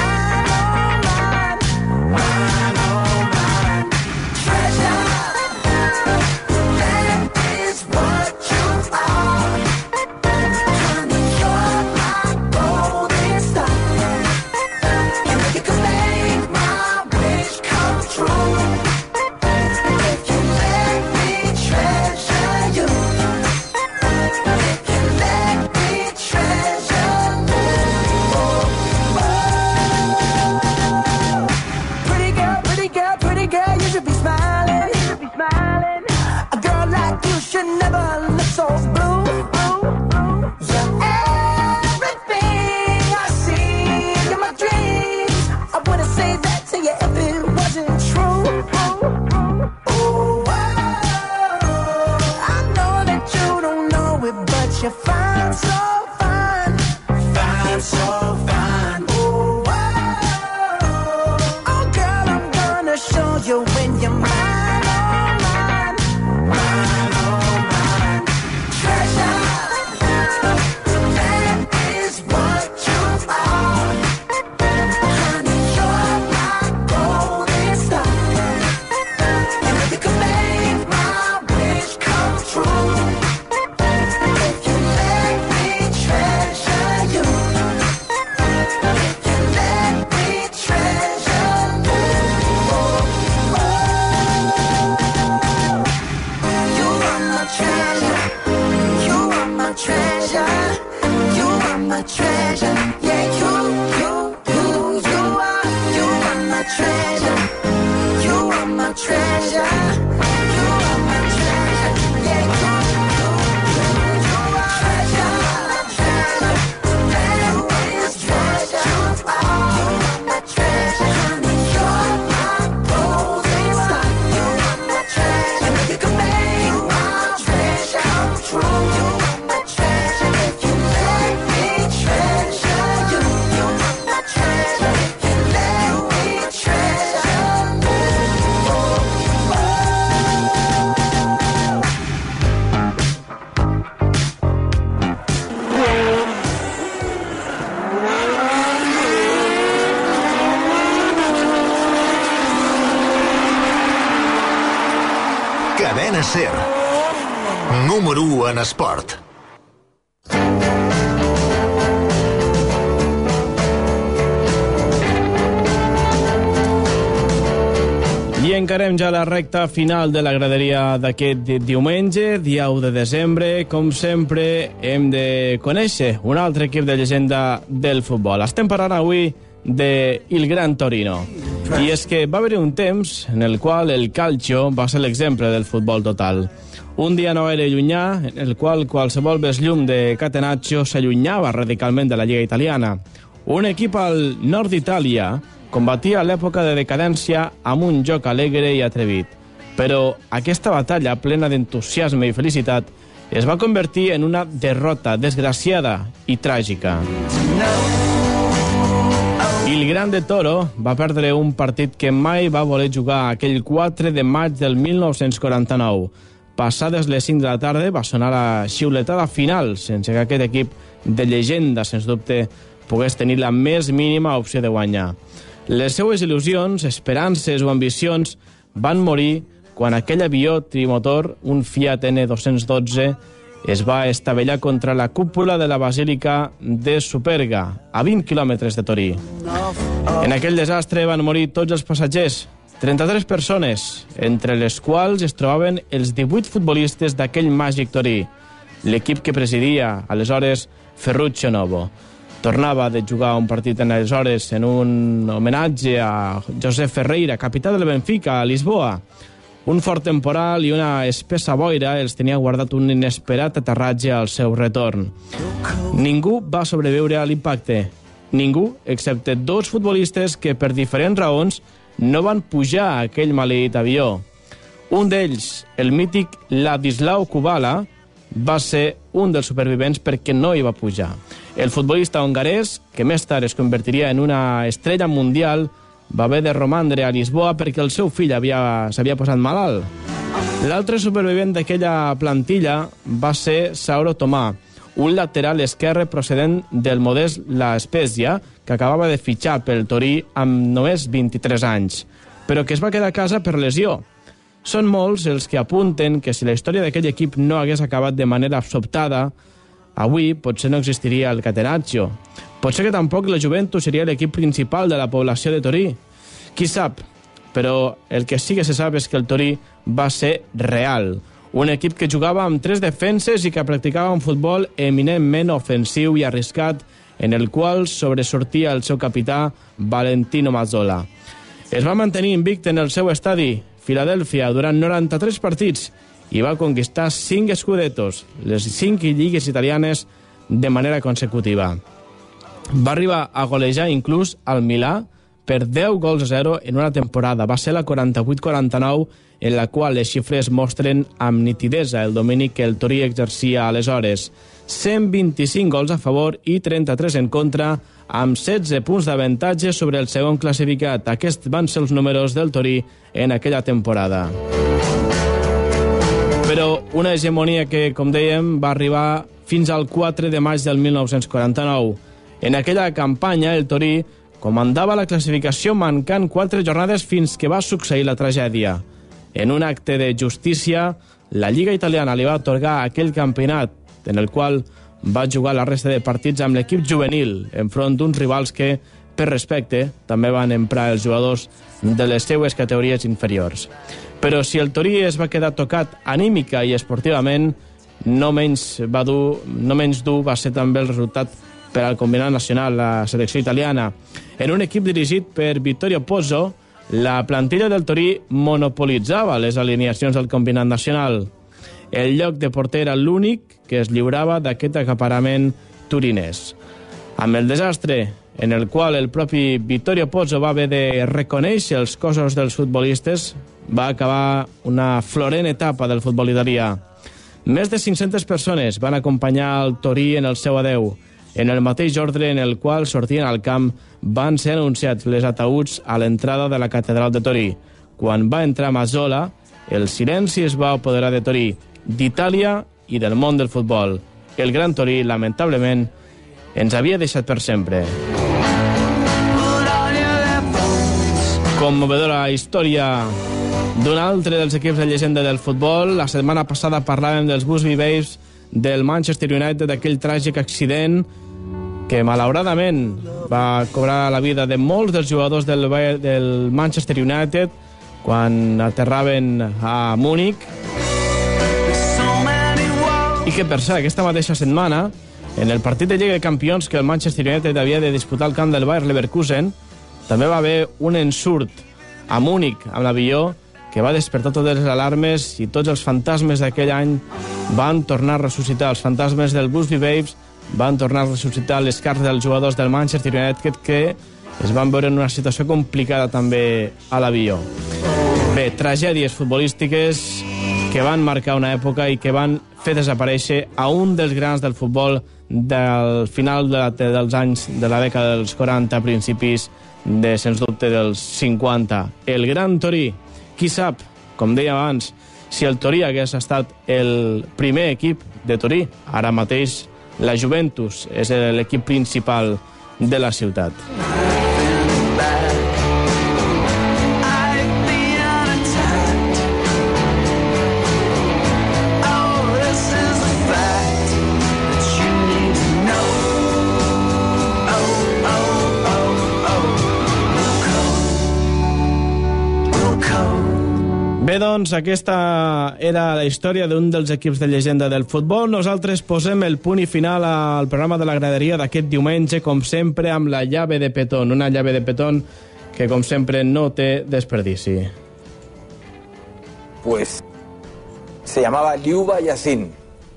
SER. Número 1 en esport. I encarem ja la recta final de la graderia d'aquest diumenge, dia 1 de desembre. Com sempre, hem de conèixer un altre equip de llegenda del futbol. Estem parlant avui del Gran Torino. I és que va haver un temps en el qual el calcio va ser l'exemple del futbol total. Un dia no era llunyà en el qual qualsevol besllum de Catenaccio s'allunyava radicalment de la Lliga italiana. Un equip al nord d'Itàlia combatia l'època de decadència amb un joc alegre i atrevit. Però aquesta batalla, plena d'entusiasme i felicitat, es va convertir en una derrota desgraciada i tràgica. Il Grande Toro va perdre un partit que mai va voler jugar aquell 4 de maig del 1949. Passades les 5 de la tarda va sonar la xiuletada final, sense que aquest equip de llegenda, sens dubte, pogués tenir la més mínima opció de guanyar. Les seues il·lusions, esperances o ambicions van morir quan aquell avió trimotor, un Fiat N212, es va estavellar contra la cúpula de la Basílica de Superga, a 20 quilòmetres de Torí. En aquell desastre van morir tots els passatgers, 33 persones, entre les quals es trobaven els 18 futbolistes d'aquell màgic Torí, l'equip que presidia, aleshores, Ferruccio Novo. Tornava de jugar un partit aleshores en un homenatge a José Ferreira, capità del Benfica, a Lisboa. Un fort temporal i una espessa boira els tenia guardat un inesperat aterratge al seu retorn. Ningú va sobreviure a l'impacte. Ningú, excepte 2 futbolistes que, per diferents raons, no van pujar a aquell maleït avió. Un d'ells, el mític Ladislau Kubala, va ser un dels supervivents perquè no hi va pujar. El futbolista hongarès, que més tard es convertiria en una estrella mundial, va haver de romandre a Lisboa perquè el seu fill s'havia posat malalt. L'altre supervivent d'aquella plantilla va ser Sauro Tomà, un lateral esquerre procedent del modest La Spezia, que acabava de fitxar pel Torí amb només 23 anys, però que es va quedar a casa per lesió. Són molts els que apunten que si la història d'aquell equip no hagués acabat de manera sobtada, avui potser no existiria el Catenaccio. Potser que tampoc la Juventus seria l'equip principal de la població de Torí. Qui sap? Però el que sí que se sap és que el Torí va ser real. Un equip que jugava amb 3 defenses i que practicava un futbol eminentment ofensiu i arriscat, en el qual sobresortia el seu capità Valentino Mazzola. Es va mantenir invicte en el seu estadi, Filadèlfia, durant 93 partits i va conquistar 5 escudetos, les 5 lligues italianes, de manera consecutiva. Va arribar a golejar inclús al Milà per 10-0 en una temporada. Va ser la 48-49, en la qual les xifres mostren amb nitidesa el domini que el Torí exercia aleshores. 125 gols a favor i 33 en contra, amb 16 punts d'avantatge sobre el segon classificat. Aquests van ser els números del Torí en aquella temporada. Però una hegemonia que, com dèiem, va arribar fins al 4 de maig del 1949. En aquella campanya, el Torí comandava la classificació mancant 4 jornades fins que va succeir la tragèdia. En un acte de justícia, la Lliga Italiana li va atorgar aquell campionat, en el qual va jugar la resta de partits amb l'equip juvenil, enfront d'uns rivals que, per respecte, també van emprar els jugadors de les seues categories inferiors. Però si el Torí es va quedar tocat anímica i esportivament, no menys dur va ser també el resultat per al combinat nacional, la selecció italiana. En un equip dirigit per Vittorio Pozzo, la plantilla del Torí monopolitzava les alineacions del combinat nacional. El lloc de porter era l'únic que es lliurava d'aquest acaparament turinès. Amb el desastre en el qual el propi Vittorio Pozzo va haver de reconèixer els cossos dels futbolistes, va acabar una florent etapa del futbol italià. Més de 500 persones van acompanyar el Torí en el seu adeu. En el mateix ordre en el qual sortien al camp van ser anunciats les ataüts a l'entrada de la catedral de Torí. Quan va entrar Mazzola, el silenci es va apoderar de Torí, d'Itàlia i del món del futbol. El Gran Torí, lamentablement, ens havia deixat per sempre. Conmovedora història d'un altre dels equips de llegenda del futbol. La setmana passada parlàvem dels Busby Babes del Manchester United, d'aquell tràgic accident que malauradament va cobrar la vida de molts dels jugadors del Manchester United quan aterraven a Múnich. I que, per cert, aquesta mateixa setmana, en el partit de Lliga de Campions que el Manchester United havia de disputar al camp del Bayer Leverkusen, també va haver un ensurt a Múnich amb l'avió que va despertar totes les alarmes i tots els fantasmes d'aquell any van tornar a ressuscitar. Els fantasmes del Busby Babes van tornar a ressuscitar les cartes dels jugadors del Manchester United que es van veure en una situació complicada també a l'avió. Bé, tragèdies futbolístiques que van marcar una època i que van fer desaparèixer a un dels grans del futbol del final dels anys de la dècada dels 40, principis de, sens dubte, dels 50. El Gran Torí. Qui sap, com deia abans, si el Torí hagués estat el primer equip de Torí, ara mateix la Juventus és l'equip principal de la ciutat. Bé, doncs, aquesta era la història d'un dels equips de llegenda del futbol. Nosaltres posem el punt i final al programa de la graderia d'aquest diumenge, com sempre, amb la llave de Petón. Una llave de Petón que, com sempre, no té desperdici. Pues se llamaba Liuba Yassin.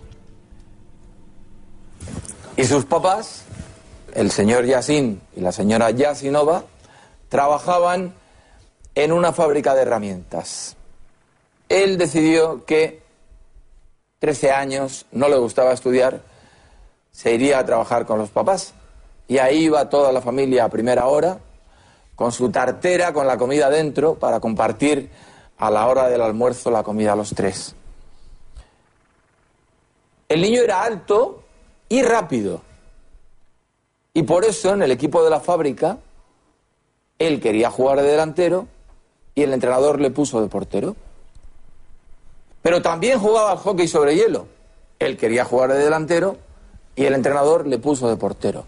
Y sus papás, el señor Yassin y la señora Yassinova, trabajaban en una fábrica de herramientas. Él decidió que 13 años, no le gustaba estudiar, se iría a trabajar con los papás. Y ahí iba toda la familia a primera hora, con su tartera, con la comida dentro, para compartir a la hora del almuerzo la comida a los tres. El niño era alto y rápido. Y por eso en el equipo de la fábrica, él quería jugar de delantero y el entrenador le puso de portero. Pero también jugaba al hockey sobre hielo. Él quería jugar de delantero y el entrenador le puso de portero.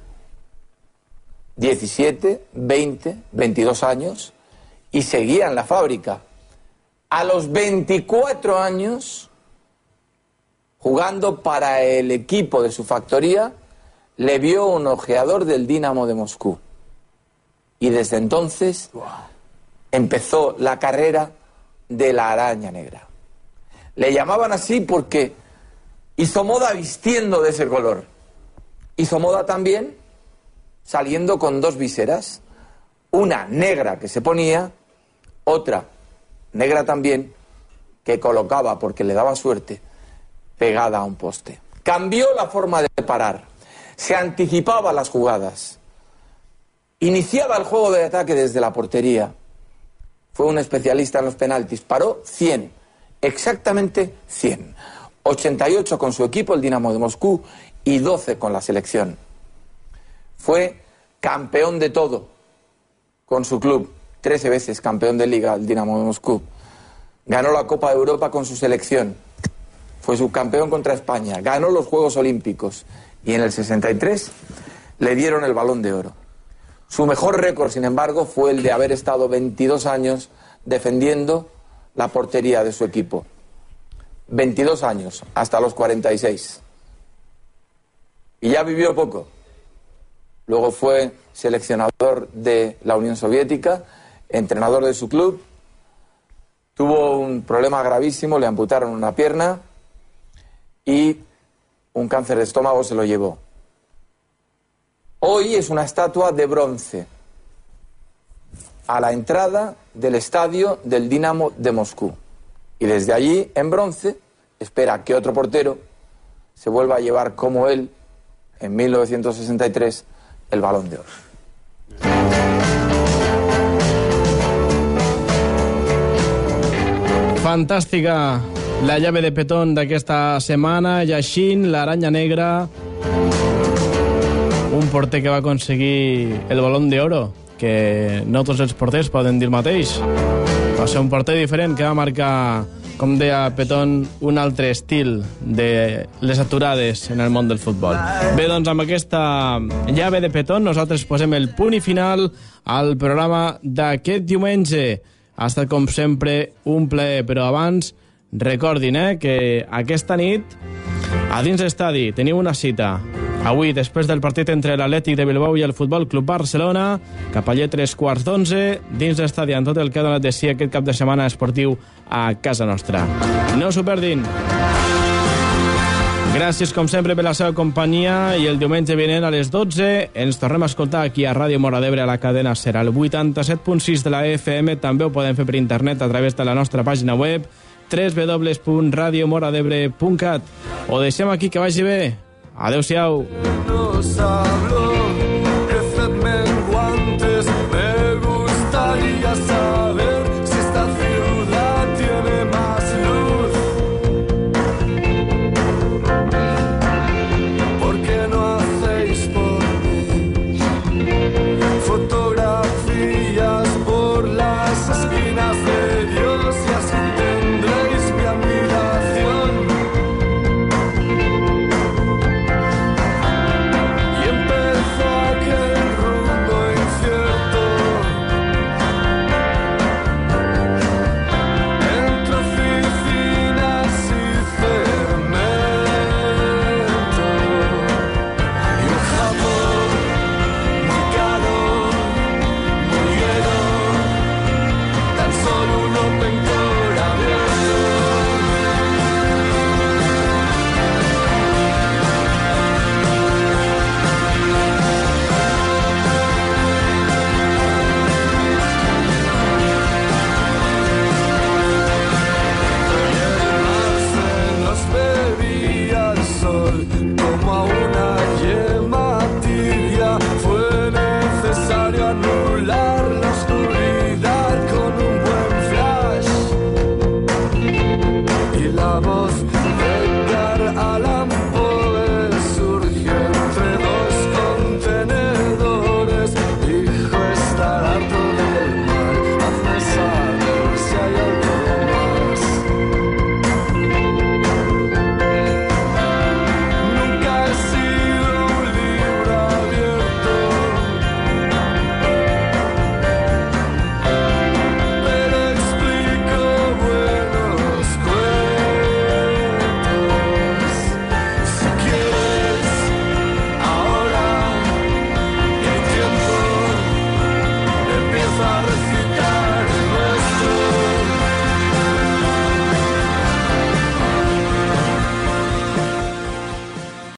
17, 20, 22 años y seguía en la fábrica. A los 24 años, jugando para el equipo de su factoría, le vio un ojeador del Dinamo de Moscú. Y desde entonces empezó la carrera de la araña negra. Le llamaban así porque hizo moda vistiendo de ese color. Hizo moda también saliendo con dos viseras. Una negra que se ponía, otra negra también, que colocaba, porque le daba suerte, pegada a un poste. Cambió la forma de parar. Se anticipaba las jugadas. Iniciaba el juego de ataque desde la portería. Fue un especialista en los penaltis. Paró 100. Exactamente 100. 88 con su equipo, el Dinamo de Moscú, y 12 con la selección. Fue campeón de todo con su club. 13 veces campeón de Liga, el Dinamo de Moscú. Ganó la Copa de Europa con su selección. Fue subcampeón contra España. Ganó los Juegos Olímpicos. Y en el 63 le dieron el Balón de Oro. Su mejor récord, sin embargo, fue el de haber estado 22 años defendiendo la portería de su equipo. 22 años, hasta los 46. Y ya vivió poco. Luego fue seleccionador de la Unión Soviética, entrenador de su club. Tuvo un problema gravísimo, le amputaron una pierna y un cáncer de estómago se lo llevó. Hoy es una estatua de bronce a la entrada del estadio del Dinamo de Moscú. Y desde allí, en bronce, espera que otro portero se vuelva a llevar como él, en 1963, el Balón de Oro. Fantàstica la llave de Petón d'aquesta setmana. Yashin, l'aranya negra, un porter que va aconseguir el Balón de Oro que no tots els porters poden dir el mateix. Va ser un porter diferent que va marcar, com deia Petón, un altre estil de les aturades en el món del futbol. Bé, doncs amb aquesta llave de Petón nosaltres posem el punt i final al programa d'aquest diumenge. Ha estat, com sempre, un plaer, però abans recordin que aquesta nit a dins l'estadi teniu una cita. Avui, després del partit entre l'Atlètic de Bilbao i el Futbol Club Barcelona, cap allà 3:15, dins l'estadi amb tot el que ha donat de si aquest cap de setmana esportiu a casa nostra. No s'ho perdin. Gràcies, com sempre, per la seva companyia i el diumenge vinent a les 12 ens tornem a escoltar aquí a Ràdio Móra d'Ebre, a la cadena SER, al 87.6 de la FM. També ho podem fer per internet a través de la nostra pàgina web www.radiomoradebre.cat. Ho deixem aquí, que vagi bé. Adéu-siau.